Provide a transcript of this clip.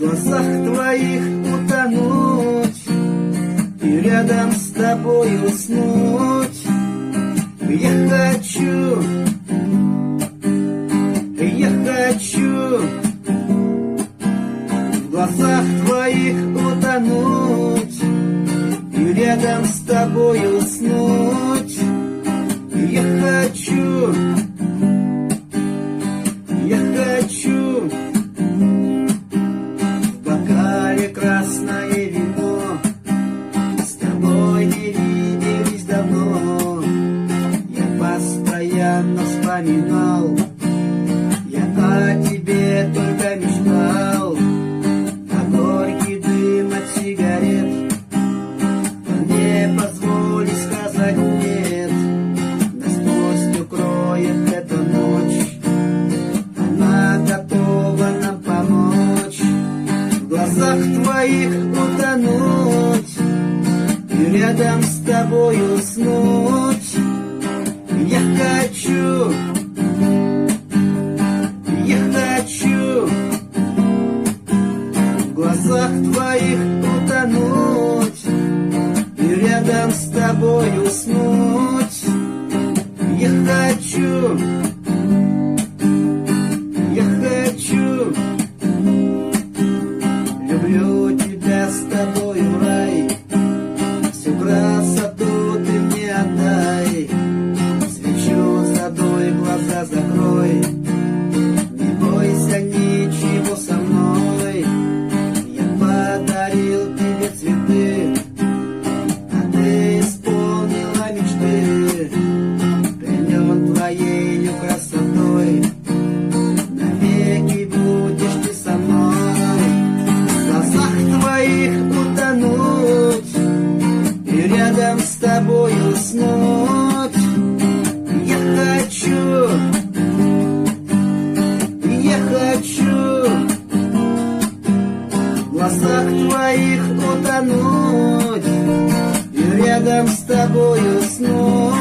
глазах твоих утонуть и рядом с тобой уснуть. Я хочу в глазах твоих утонуть и рядом с тобой уснуть. Я хочу в бокале красное вино, с тобой не виделись давно. Я постоянно вспоминал, я о тебе только мечтал. А горький дым от сигарет не позволит сказать нет. Нас пусть укроет эта ночь, она готова нам помочь. В глазах твоих утонуть и рядом с тобой уснуть. Я хочу в глазах твоих утонуть и рядом с тобой уснуть. Я хочу люблю тебя, с тобою рай, всю красоту ты мне отдай. Свечу задуй, глаза закрой, не бойся ничего со мной. Я подарил тебе цветы, а ты исполнила мечты. Пленен твоею красотой, навеки будешь ты со мной. В глазах твоих утонуть и рядом с тобой уснуть. Я хочу в глазах твоих утонуть и рядом с тобой уснуть.